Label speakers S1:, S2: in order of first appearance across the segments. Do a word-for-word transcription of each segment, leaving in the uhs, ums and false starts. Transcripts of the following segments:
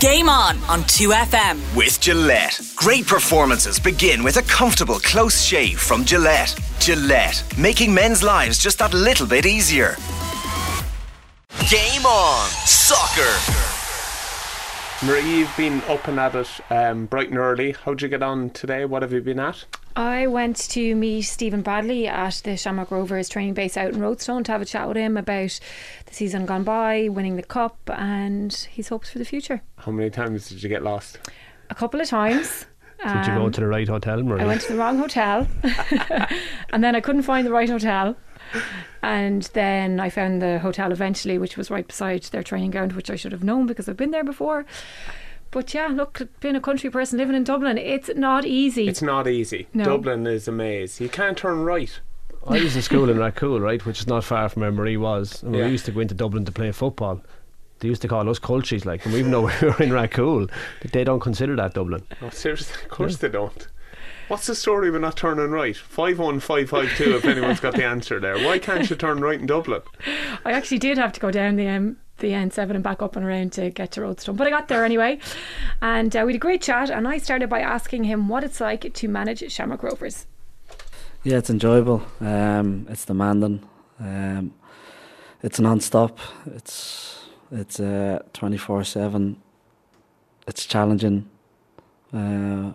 S1: Game On on two F M.
S2: With Gillette. Great performances begin with a comfortable, close shave from Gillette. Gillette, making men's lives just that little bit easier. Game On Soccer.
S3: Marie, you've been up and at it um, bright and early. How'd you get on today? What have you been at?
S4: I went to meet Stephen Bradley at the Shamrock Rovers training base out in Roadstone to have a chat with him about the season gone by, winning the cup and his hopes for the future.
S3: How many times did you get lost?
S4: A couple of times.
S5: Did you go to the right hotel, Marie?
S4: I went to the wrong hotel and then I couldn't find the right hotel, and then I found the hotel eventually, which was right beside their training ground, which I should have known because I've been there before. But yeah, look, being a country person living in Dublin, it's not easy.
S3: It's not easy.
S4: No.
S3: Dublin is a maze. You can't turn right.
S5: I was in school in Racool, right, which is not far from where Marie was. And
S3: Yeah.
S5: we used to go into Dublin to play football. They used to call us cultures, like, and even though we were in Racool, they don't consider that Dublin.
S3: Oh, seriously? Of course they don't. What's the story with not turning right? five one five five two if anyone's got the answer there. Why can't you turn right in Dublin?
S4: I actually did have to go down the um, the N seven and back up and around to get to Roadstone, but I got there anyway, and uh, we had a great chat, and I started by asking him what it's like to manage Shamrock Rovers.
S6: Yeah, it's enjoyable. Um, it's demanding. Um, it's non-stop. It's it's uh, twenty-four seven. It's challenging. Uh,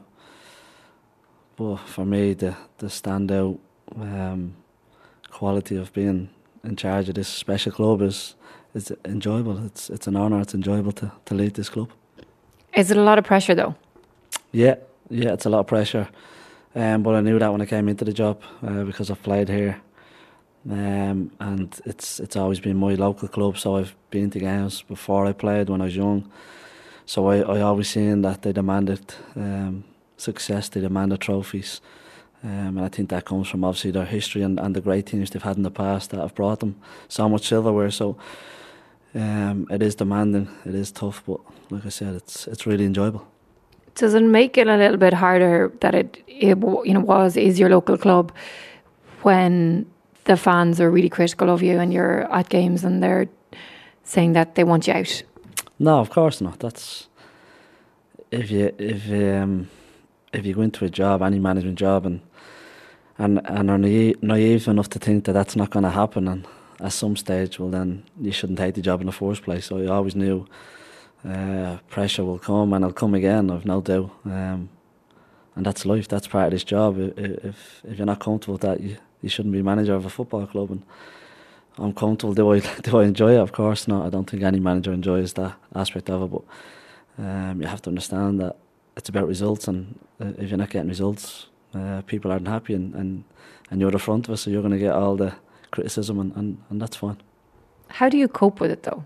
S6: but for me, the the standout um, quality of being in charge of this special club is is enjoyable. It's it's an honour. It's enjoyable to, to lead this club.
S4: Is it a lot of pressure though?
S6: Yeah, yeah, it's a lot of pressure. Um, but I knew that when I came into the job uh, because I've played here, um, and it's it's always been my local club. So I've been to games before I played when I was young. So I, I always seen that they demanded um, success, they demanded trophies, um, and I think that comes from obviously their history and, and the great teams they've had in the past that have brought them so much silverware. So um, it is demanding, it is tough, but like I said, it's it's really enjoyable.
S4: Does it make it a little bit harder that it, it you know was is your local club when the fans are really critical of you and you're at games and they're saying that they want you out?
S6: No, of course not. That's if you if um, if you go into a job, any management job, and and and are naive, naive enough to think that that's not going to happen, and at some stage, well, then you shouldn't take the job in the first place. So I always knew. Uh, pressure will come and it'll come again, I've no doubt, um, and that's life, that's part of this job. If if you're not comfortable with that, you, you shouldn't be manager of a football club. And I'm comfortable. Do I do I enjoy it? Of course not. I don't think any manager enjoys that aspect of it, but um, you have to understand that it's about results, and uh, if you're not getting results, uh, people aren't happy, and, and, and you're the front of it, so you're going to get all the criticism, and, and, and that's fine. How
S4: do you cope with it though?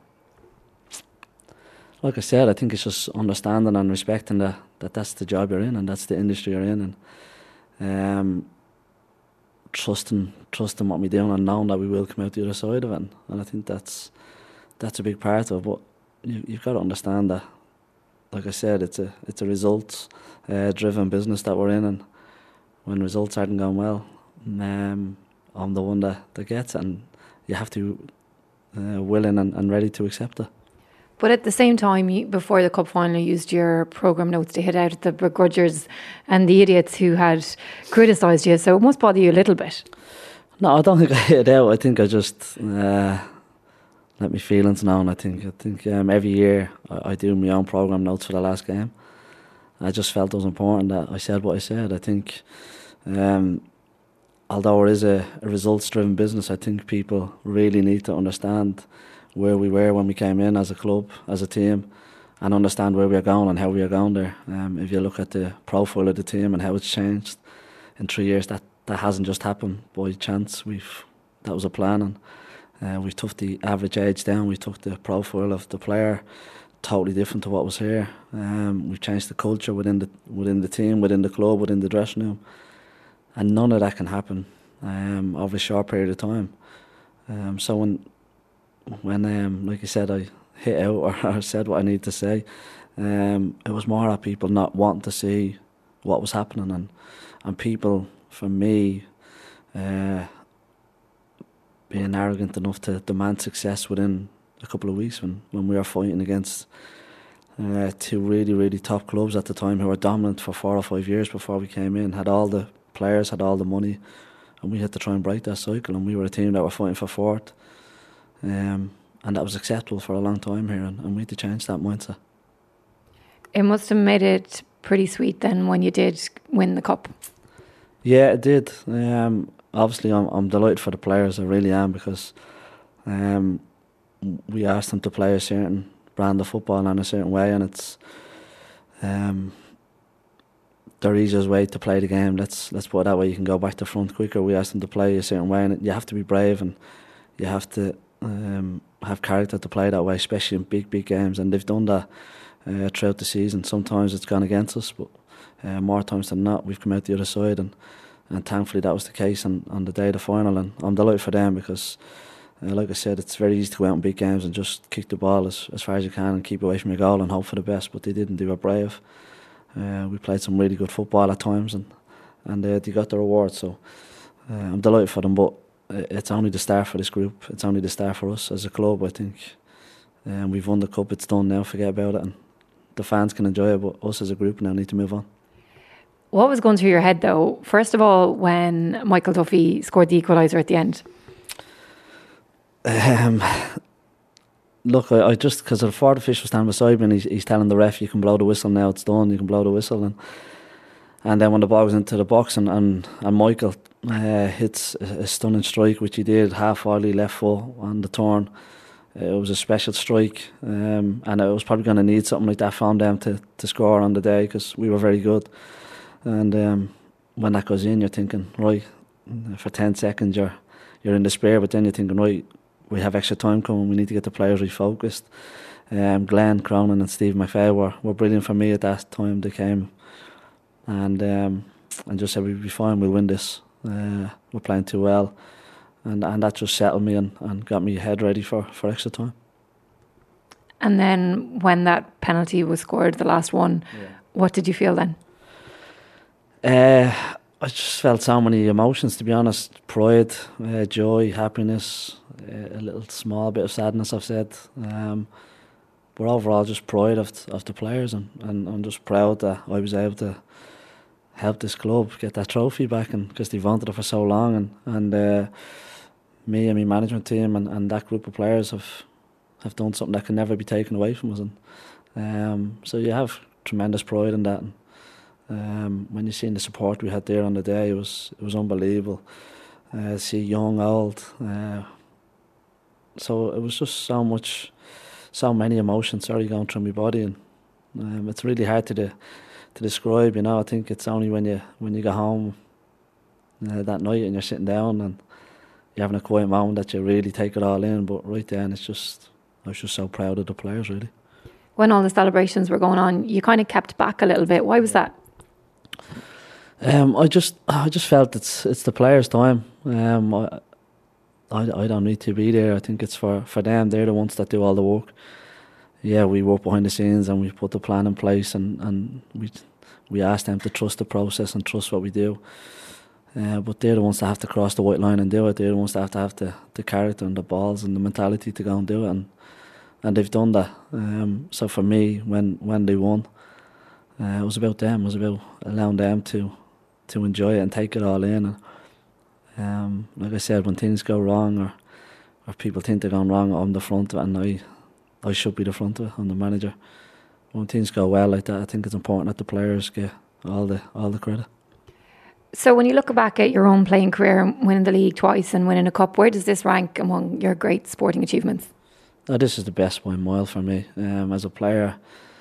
S6: Like I said, I think it's just understanding and respecting that, that that's the job you're in and that's the industry you're in, and um, trusting trusting what we're doing and knowing that we will come out the other side of it. And I think that's that's a big part of it. But you, you've got to understand that, like I said, it's a it's a results uh, driven business that we're in, and when results aren't going well, um, I'm the one that, that gets it, and you have to uh, willing and, and ready to accept it.
S4: But at the same time, you, before the cup final, you used your programme notes to hit out at the begrudgers and the idiots who had criticised you, so it must bother you a little bit.
S6: No, I don't think I hit it out. I think I just uh, let my feelings known. I think I think um, every year I, I do my own programme notes for the last game. I just felt it was important that I said what I said. I think um, although it is a, a results-driven business, I think people really need to understand where we were when we came in as a club, as a team, and understand where we are going and how we are going there. Um, if you look at the profile of the team and how it's changed in three years, that, that hasn't just happened by chance. We've that was a plan, and uh, we took the average age down. We took the profile of the player totally different to what was here. Um, we've changed the culture within the within the team, within the club, within the dressing room, and none of that can happen um, over a short period of time. Um, so when When, um, like I said, I hit out or, or said what I need to say, um, it was more at people not wanting to see what was happening, and and people, for me, uh, being arrogant enough to demand success within a couple of weeks when, when we were fighting against uh, two really, really top clubs at the time who were dominant for four or five years before we came in, had all the players, had all the money, and we had to try and break that cycle, and we were a team that were fighting for fourth. Um, and that was acceptable for a long time here, and, and we had to change that mindset.
S4: It must have made it pretty sweet then when you did win the cup.
S6: Yeah, it did. Um, obviously, I'm, I'm delighted for the players, I really am, because um, we asked them to play a certain brand of football in a certain way, and it's um, their easiest way to play the game. Let's let's put it that way. You can go back to front quicker. We asked them to play a certain way, and you have to be brave, and you have to um, have character to play that way, especially in big, big games. And they've done that uh, throughout the season. Sometimes it's gone against us, but uh, more times than not, we've come out the other side, and, and thankfully that was the case on, on the day of the final. And I'm delighted for them because, uh, like I said, it's very easy to go out in big games and just kick the ball as, as far as you can and keep away from your goal and hope for the best, but they didn't. They were brave. Uh, we played some really good football at times, and and uh, they got the reward. So uh, I'm delighted for them, but it's only the start for this group. It's only the start for us as a club, I think. Um, we've won the cup, it's done now, forget about it, and the fans can enjoy it, but us as a group now need to move on.
S4: What was going through your head though, first of all, when Michael Duffy scored the equaliser at the end?
S6: Um, look, I, I just, because the fourth official standing beside me, and he's, he's telling the ref, you can blow the whistle now, it's done, you can blow the whistle. And and then when the ball was into the box, and, and, and Michael uh, hits a, a stunning strike, which he did, half volley, left foot on the turn. Uh, it was a special strike, um, and I was probably going to need something like that from them to, to score on the day, because we were very good. And um, when that goes in, you're thinking, right, for ten seconds you're you're in despair, but then you're thinking, right, we have extra time coming, we need to get the players refocused. Um, Glenn Cronin and Steve McPhail were, were brilliant for me at that time. They came and um, and just said, we'll be fine, we'll win this. Uh, we're playing too well. And and that just settled me and, and got me head ready for, for extra time.
S4: And then when that penalty was scored, the last one, yeah. What did you feel then?
S6: Uh, I just felt so many emotions, to be honest. Pride, uh, joy, happiness, uh, a little small bit of sadness, I've said. Um, but overall, just pride of, of the players, and, and I'm just proud that I was able to help this club get that trophy back, and because they've wanted it for so long, and, and uh, me and my management team and, and that group of players have have done something that can never be taken away from us. And um, so you have tremendous pride in that. And um, when you seen the support we had there on the day, it was it was unbelievable. Uh, see young, old, uh, so it was just so much, so many emotions sorry going through my body, and um, it's really hard to de- to describe. You know, I think it's only when you when you go home uh, that night and you're sitting down and you're having a quiet moment that you really take it all in. But right then, it's just, I was just so proud of the players, really.
S4: When all the celebrations were going on, you kind of kept back a little bit. Why was that?
S6: Um, I just, I just felt it's it's the players' time. Um, I, I, I don't need to be there. I think it's for, for them. They're the ones that do all the work. Yeah, we work behind the scenes and we put the plan in place, and, and we we ask them to trust the process and trust what we do. Uh, but they're the ones that have to cross the white line and do it. They're the ones that have to have the, the character and the balls and the mentality to go and do it, and and they've done that. Um, so for me, when when they won, uh, it was about them. It was about allowing them to to enjoy it and take it all in. And um, like I said, when things go wrong or or people think they're going wrong, I'm the front of it, and I I should be the front of it. I'm the manager. When things go well like that, I think it's important that the players get all the all the credit.
S4: So when you look back at your own playing career, winning the league twice and winning a cup, where does this rank among your great sporting achievements?
S6: Oh, this is the best by a mile for me. Um, as a player,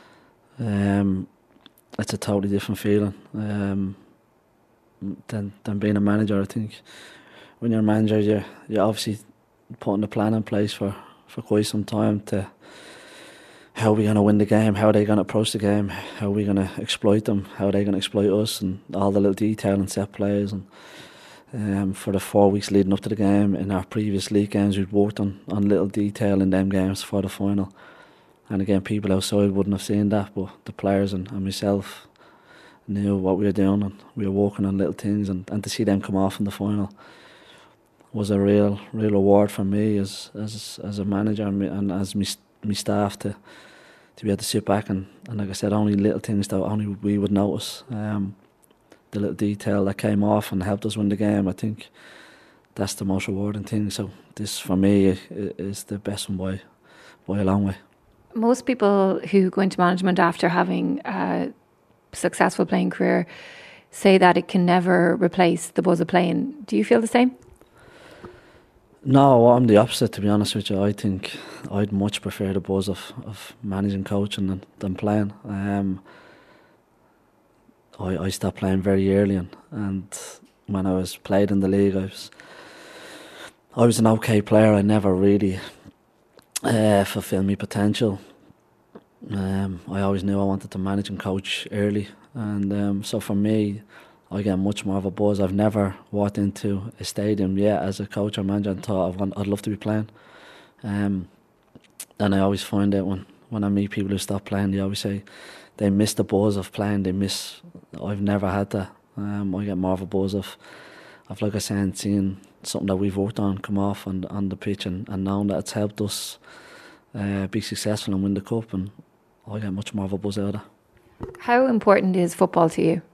S6: um, it's a totally different feeling um, than than being a manager. I think when you're a manager, you're, you're obviously putting a plan in place for, for quite some time to how are we going to win the game, how are they going to approach the game, how are we going to exploit them, how are they going to exploit us, and all the little detail and set plays. And um, for the four weeks leading up to the game, in our previous league games, we'd worked on, on little detail in them games for the final. And again, people outside wouldn't have seen that, but the players and, and myself knew what we were doing, and we were working on little things, and, and to see them come off in the final was a real real reward for me as as as a manager, and, and as my, my staff to to be able to sit back and, and like I said, only little things that only we would notice. Um, the little detail that came off and helped us win the game. I think that's the most rewarding thing. So this, for me, is the best one by by a long way.
S4: Most people who go into management after having a successful playing career say that it can never replace the buzz of playing. Do you feel the same?
S6: No, I'm the opposite, to be honest with you. I think I'd much prefer the buzz of, of managing, coaching than, than playing. Um, I, I stopped playing very early, and, and when I was played in the league, I was I was an okay player. I never really uh, fulfilled my potential. Um, I always knew I wanted to manage and coach early, and um, so for me, I get much more of a buzz. I've never walked into a stadium yet as a coach or manager and thought I'd, want, I'd love to be playing. Um, and I always find out when, when I meet people who stop playing, they always say they miss the buzz of playing. They miss. I've never had that. Um, I get more of a buzz of, of like I said, seeing something that we've worked on come off on, on the pitch and, and knowing that it's helped us uh, be successful and win the cup. And I get much more of a buzz out of that.
S4: How important is football to you?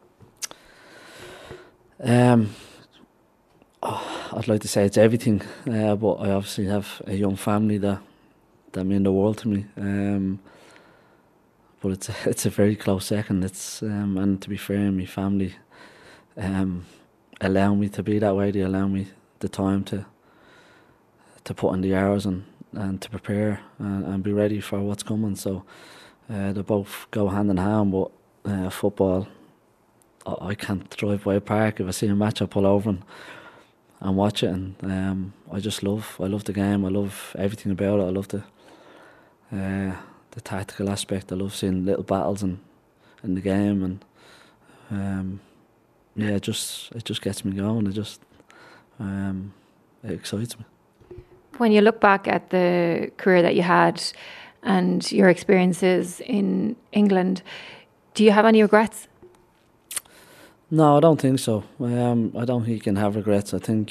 S6: Um, oh, I'd like to say it's everything, uh, but I obviously have a young family that that mean the world to me. Um, but it's a, it's a very close second. It's um, and to be fair, my family um, allow me to be that way. They allow me the time to to put in the hours and, and to prepare and, and be ready for what's coming. So uh, they both go hand in hand. But uh, football, I, I can't drive by a park. If I see a match, I pull over and and watch it. And um, I just love I love the game. I love everything about it. I love the uh, the tactical aspect. I love seeing little battles in in the game, and um, yeah, it just it just gets me going. It just um, it excites me.
S4: When you look back at the career that you had and your experiences in England, do you have any regrets?
S6: No, I don't think so. Um, I don't think you can have regrets. I think,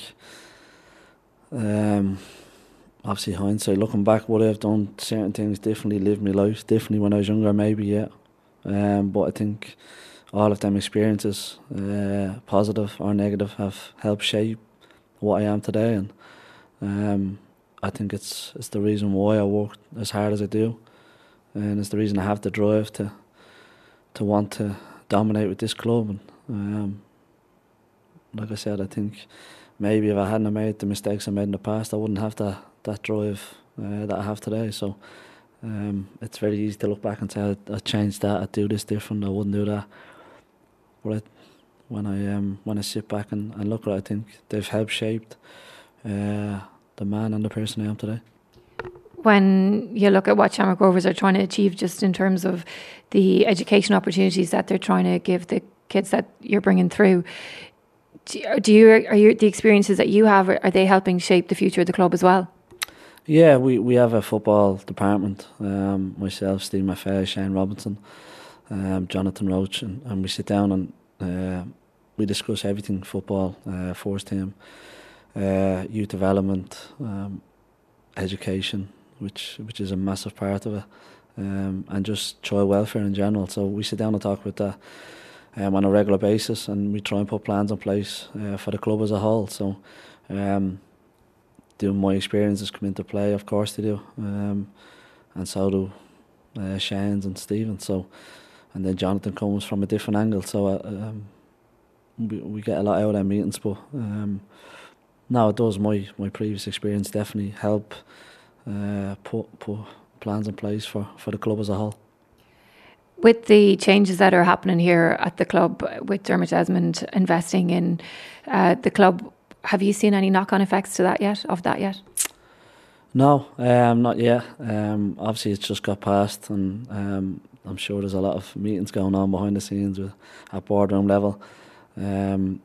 S6: um, obviously hindsight, looking back, would I have done certain things differently, lived my life differently when I was younger, maybe, yeah. Um, but I think all of them experiences, uh, positive or negative, have helped shape what I am today. And um, I think it's it's the reason why I work as hard as I do. And it's the reason I have the drive to to want to dominate with this club. And Um, like I said, I think maybe if I hadn't made the mistakes I made in the past, I wouldn't have that, that drive uh, that I have today. So um, it's very easy to look back and say I, I changed that, I'd do this different, I wouldn't do that. But I, when I um, when I sit back and, and look at it, I think they've helped shaped uh, the man and the person I am today.
S4: When you look at what Shamrock Rovers are trying to achieve, just in terms of the education opportunities that they're trying to give the kids that you're bringing through, do you are you the experiences that you have, are they helping shape the future of the club as well?
S6: Yeah, we, we have a football department. Um, myself, Steve Maffei, Shane Robinson, um, Jonathan Roach, and, and we sit down and uh, we discuss everything football, uh, first team, uh, youth development, um, education, which which is a massive part of it, um, and just child welfare in general. So we sit down and talk about that Um, on a regular basis, and we try and put plans in place uh, for the club as a whole. So um, do my experiences come into play? Of course they do, um, and so do uh, Shane's and Stephen's. So, and then Jonathan comes from a different angle. So uh, um, we, we get a lot out of our meetings, but um, no, it does. My, my previous experience definitely help uh, put, put plans in place for, for the club as a whole.
S4: With the changes that are happening here at the club, with Dermot Desmond investing in uh, the club, have you seen any knock-on effects to that yet? Of that yet?
S6: No, um, not yet. Um, obviously, it's just got passed, and um, I'm sure there's a lot of meetings going on behind the scenes with, at boardroom level. Um,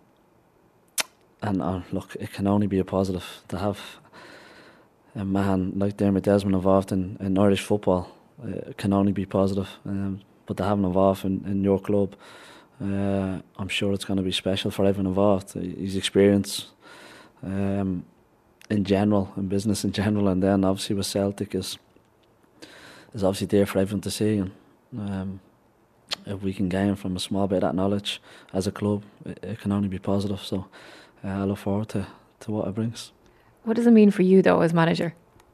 S6: and uh, look, it can only be a positive to have a man like Dermot Desmond involved in, in Irish football. It can only be positive. Um, But to have him involved in, in your club, uh, I'm sure it's going to be special for everyone involved. His experience um, in general, in business in general, and then obviously with Celtic is is obviously there for everyone to see, and um, if we can gain from a small bit of that knowledge as a club, it, it can only be positive. So uh, I look forward to, to what it brings.
S4: What does it mean for you though as manager?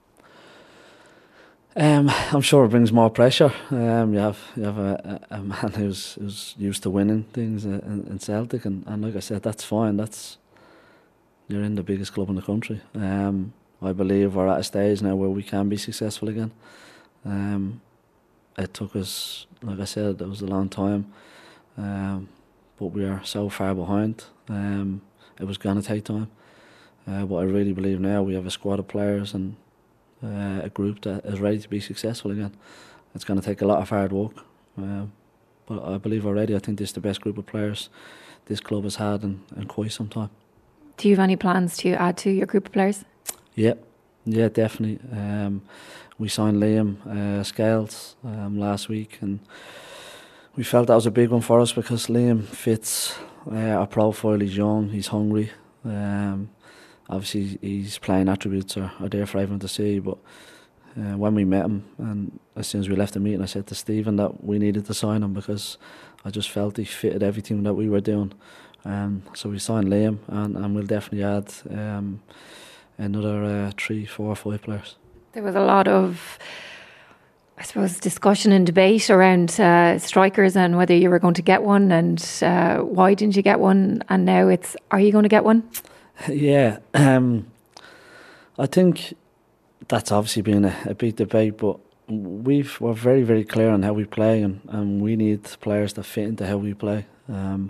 S6: Um, I'm sure it brings more pressure. Um, you have you have a, a, a man who's who's used to winning things in, in Celtic, and, and like I said, that's fine. That's you're in the biggest club in the country. Um, I believe we're at a stage now where we can be successful again. Um, it took us, like I said, it was a long time, um, but we are so far behind. Um, it was going to take time, uh, but I really believe now we have a squad of players and uh, a group that is ready to be successful again. It's going to take a lot of hard work, um, but I believe already. I think this is the best group of players this club has had in, in quite some time.
S4: Do you have any plans to add to your group of players?
S6: Yeah, yeah, definitely. Um, we signed Liam uh, Scales um, last week, and we felt that was a big one for us because Liam fits uh, our profile. He's young, he's hungry. Um, obviously, his playing attributes are, are there for everyone to see. But uh, when we met him, and as soon as we left the meeting, I said to Stephen that we needed to sign him because I just felt he fitted everything that we were doing. Um, so we signed Liam, and, and we'll definitely add um, another uh, three, four, five players.
S4: There was a lot of, I suppose, discussion and debate around uh, strikers and whether you were going to get one and uh, why didn't you get one, and now it's, are you going to get one?
S6: Yeah, um, I think that's obviously been a, a big debate, but we've, we're very, very clear on how we play, and, and we need players that fit into how we play. Um,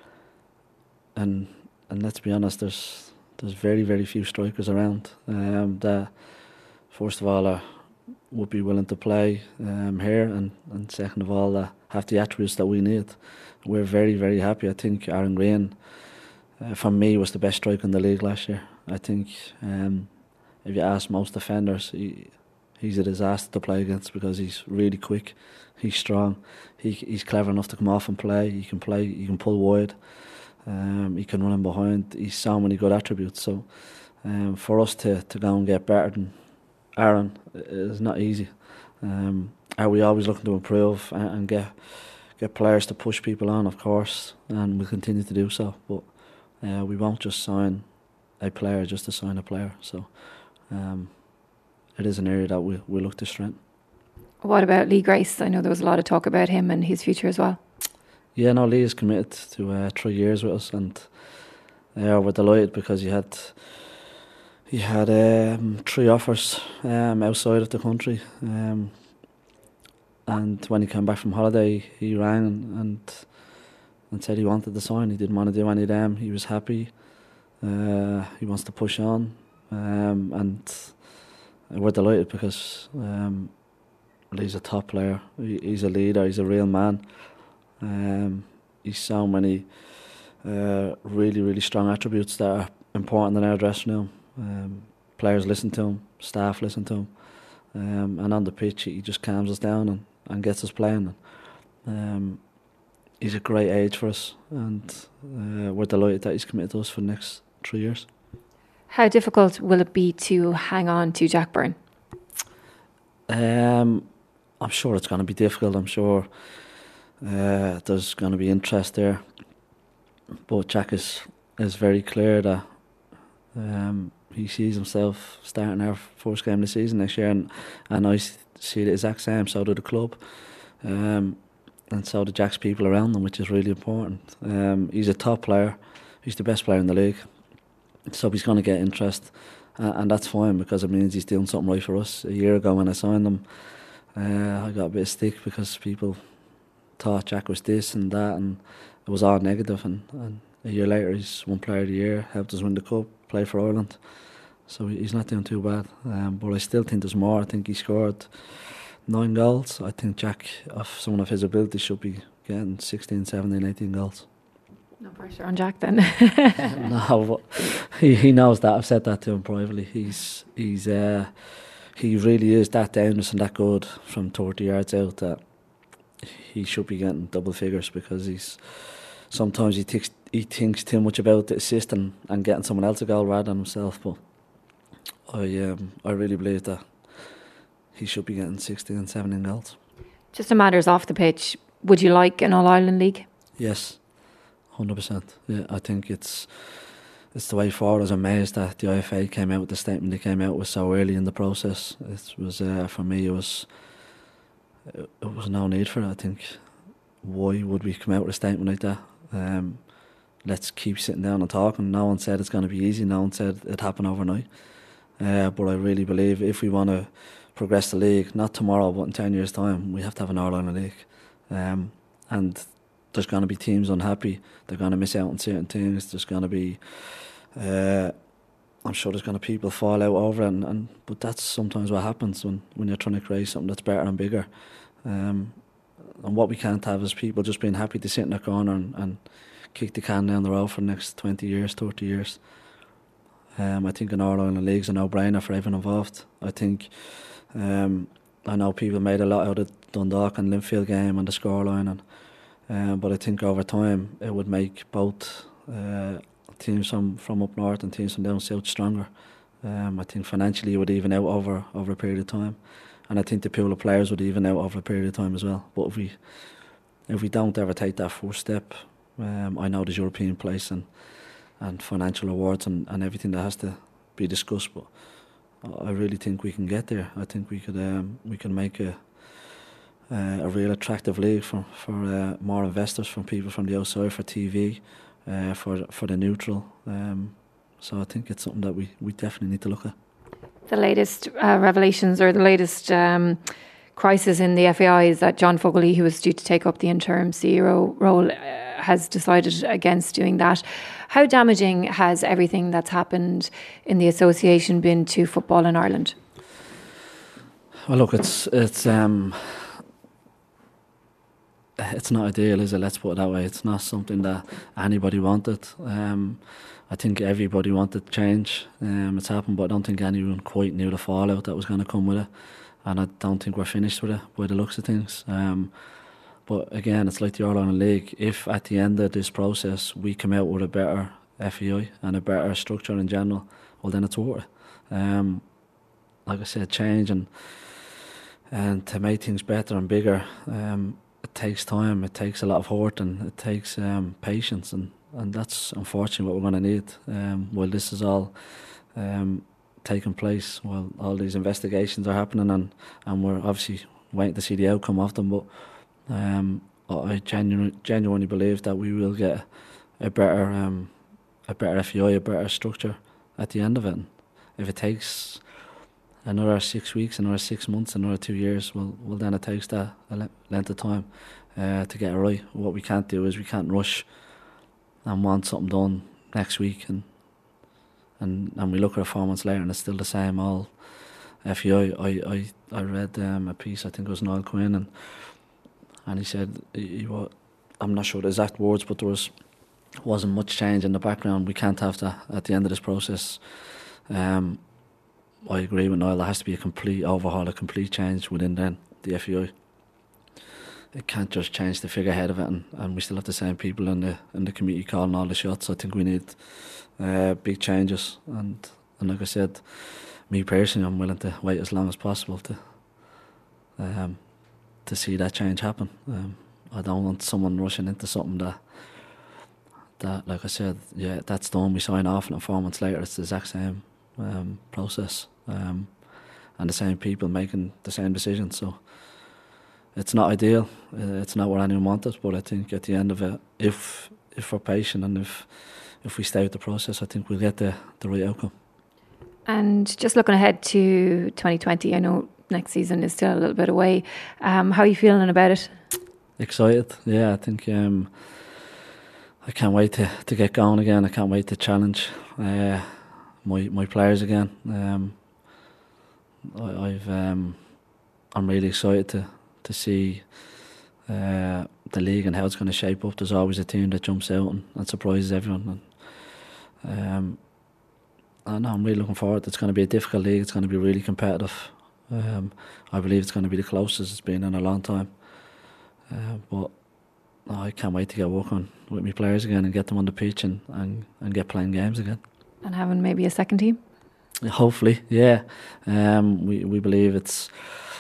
S6: And and let's be honest, there's there's very very few strikers around um, that first of all are, would be willing to play um, here, and, and second of all uh, have the attributes that we need. We're very very happy. I think Aaron Green, uh, for me, was the best striker in the league last year. I think um, if you ask most defenders, he, he's a disaster to play against because he's really quick, he's strong, he he's clever enough to come off and play. He can play, he can pull wide. Um, he can run in behind. He's so many good attributes. So um, for us to, to go and get better than Aaron is not easy. Um, are we always looking to improve and, and get get players to push people on? Of course, and we'll continue to do so. But uh, we won't just sign a player just to sign a player. So um, it is an area that we we look to strengthen. What
S4: about Lee Grace? I know there was a lot of talk about him and his future as well.
S6: Yeah, no, Lee is committed to uh, three years with us, and uh, we're delighted because he had he had um, three offers um, outside of the country, um, and when he came back from holiday, he rang and, and and said he wanted to sign. He didn't want to do any of them. He was happy. Uh, he wants to push on, um, and we're delighted because um, Lee's a top player. He, he's a leader. He's a real man. Um, he's so many uh, really, really strong attributes that are important in our dressing room. Um, players listen to him, staff listen to him, um, and on the pitch he just calms us down and, and gets us playing. Um, he's a great age for us, and uh, we're delighted that he's committed to us for the next three years.
S4: How difficult will it be to hang on to Jack Byrne?
S6: Um, I'm sure it's going to be difficult. I'm sure Uh, there's going to be interest there, but Jack is is very clear that um, he sees himself starting our first game of the season next year, and, and I see the exact same. So do the club, um, and so do Jack's people around him, which is really important. Um, he's a top player. He's the best player in the league, so he's going to get interest, uh, and that's fine because it means he's doing something right for us. A year ago when I signed him, uh, I got a bit of stick because people thought Jack was this and that, and it was all negative, and, and a year later he's one player of the year, helped us win the cup, play for Ireland, so he's not doing too bad, um, but I still think there's more. I think he scored nine goals. I think Jack, of someone of his ability, should be getting sixteen, seventeen, eighteen goals.
S4: No pressure on Jack then.
S6: No, but he, he knows that. I've said that to him privately. He's he's uh, he really is that dangerous and that good from thirty yards out that he should be getting double figures, because he's sometimes he thinks he thinks too much about the assist and, and getting someone else a goal rather than himself. But I um I really believe that he should be getting sixteen, seventeen goals.
S4: Just in matters off the pitch, would you like an All-Ireland League?
S6: Yes, one hundred percent. Yeah, I think it's it's the way forward. I was amazed that the I F A came out with the statement they came out with so early in the process. It was uh, for me, it was it, it was no need for it. I think, why would we come out with a statement like that? Um, let's keep sitting down and talking. No one said it's going to be easy. No one said it happened overnight. Uh, but I really believe if we want to progress the league, not tomorrow, but in ten years' time, we have to have an All-Ireland League. Um, and there's going to be teams unhappy. They're going to miss out on certain things. There's going to be, uh, I'm sure there's going to be people fall out over it. And, and but that's sometimes what happens when, when you're trying to create something that's better and bigger. Um, and what we can't have is people just being happy to sit in their corner and, and kick the can down the road for the next twenty years, thirty years. Um, I think an All-Ireland League's a no-brainer for everyone involved. I think, um, I know people made a lot out of the Dundalk and Linfield game and the scoreline, and um, but I think over time it would make both uh, teams from, from up north and teams from down south stronger. Um, I think financially it would even out over, over a period of time, and I think the pool of players would even out over a period of time as well. But if we if we don't ever take that first step, um, I know there's European place and and financial awards and, and everything that has to be discussed, but I really think we can get there. I think we could um, we can make a uh, a real attractive league for for uh, more investors, from people from the outside, for T V, uh, for for the neutral. Um, so I think it's something that we, we definitely need to look at.
S4: The latest uh, revelations or the latest um, crisis in the F A I is that John Fogarty, who was due to take up the interim C E O role, uh, has decided against doing that. How damaging has everything that's happened in the association been to football in Ireland?
S6: Well, look, it's it's um, it's not ideal, is it? Let's put it that way. It's not something that anybody wanted. Um, I think everybody wanted change. Um, it's happened, but I don't think anyone quite knew the fallout that was going to come with it. And I don't think we're finished with it by the looks of things. Um, but again, it's like the All-Ireland League. If at the end of this process we come out with a better F E I and a better structure in general, well, then it's worth it. Um, like I said, change and and to make things better and bigger, um, it takes time, it takes a lot of hurt, and it takes um, patience, and, and that's unfortunately what we're going to need. Um, while this is all um, taking place, while all these investigations are happening, and, and we're obviously waiting to see the outcome of them, but um, I genuinely, genuinely believe that we will get a better um, a better F E I, a better structure at the end of it. And if it takes another six weeks, another six months, another two years, well, well then it takes that length of time uh, to get it right. What we can't do is we can't rush and want something done next week, and and, and we look at it four months later and it's still the same. All F E I. I I, I read um, a piece, I think it was Niall Quinn, and and he said he, he, I'm not sure the exact words, but there was wasn't much change in the background. We can't have that at the end of this process. Um, I agree with Niall. There has to be a complete overhaul, a complete change within then the F E I. It can't just change the figurehead of it, and, and we still have the same people in the in the committee calling all the shots. I think we need uh, big changes, and and like I said, me personally, I'm willing to wait as long as possible to um, to see that change happen. Um, I don't want someone rushing into something that that, like I said, yeah, that's done. We sign off, and four months later, it's the exact same um, process, um, and the same people making the same decisions. So it's not ideal. Uh, it's not what anyone wanted. But I think at the end of it, if if we're patient and if if we stay with the process, I think we'll get the the right outcome.
S4: And just looking ahead to twenty twenty, I know next season is still a little bit away. Um, how are you feeling about it?
S6: Excited, yeah. I think um, I can't wait to, to get going again. I can't wait to challenge uh, my my players again. Um, I, I've um, I'm really excited to to see uh, the league and how it's going to shape up. There's always a team that jumps out and, and surprises everyone. And, um, I know I'm really looking forward. It's going to be a difficult league. It's going to be really competitive. Um, I believe it's going to be the closest it's been in a long time. Uh, but oh, I can't wait to get working with my players again and get them on the pitch and, and, and get playing games again.
S4: And having maybe a second team?
S6: Hopefully, yeah. Um, we we believe it's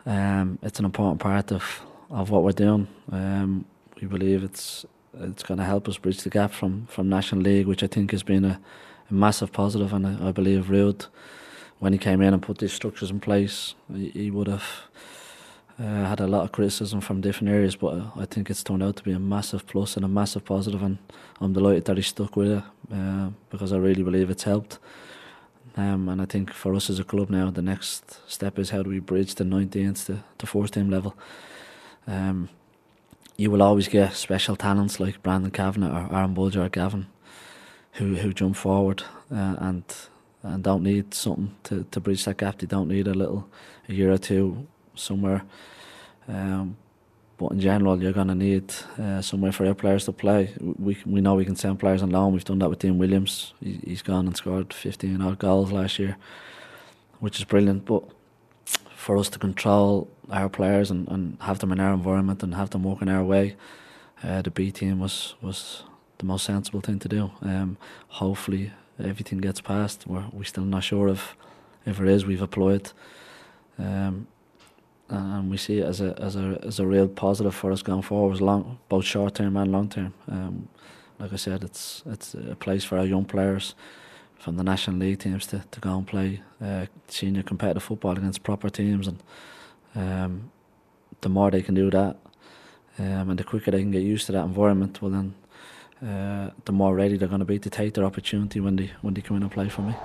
S6: um, it's an important part of, of what we're doing. Um, we believe it's it's going to help us bridge the gap from, from National League, which I think has been a, a massive positive, and I, I believe Ruud, when he came in and put these structures in place, he, he would have uh, had a lot of criticism from different areas, but uh, I think it's turned out to be a massive plus and a massive positive, and I'm delighted that he stuck with it uh, because I really believe it's helped. Um, and I think for us as a club now, the next step is how do we bridge the nineteenth to the first team level. Um, you will always get special talents like Brandon Kavanagh or Aaron Bulger or Gavin who who jump forward uh, and and don't need something to, to bridge that gap. They don't need a little a year or two somewhere. Um, but in general, you're going to need uh, somewhere for our players to play. We we know we can send players on loan. We've done that with Dean Williams. He, he's gone and scored fifteen odd goals last year, which is brilliant. But for us to control our players and, and have them in our environment and have them working our way, uh, the B team was, was the most sensible thing to do. Um, hopefully everything gets passed. We're we still not sure if if it is. We've applied, um, and we see it as a as a as a real positive for us going forward, long both short term and long term. Um, like I said, it's it's a place for our young players from the National League teams to, to go and play uh, senior competitive football against proper teams, and um, the more they can do that, um, and the quicker they can get used to that environment, well then uh, the more ready they're going to be to take their opportunity when they when they come in and play for me.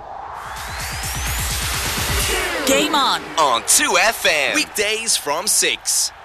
S1: Game on
S2: on two F M weekdays from six.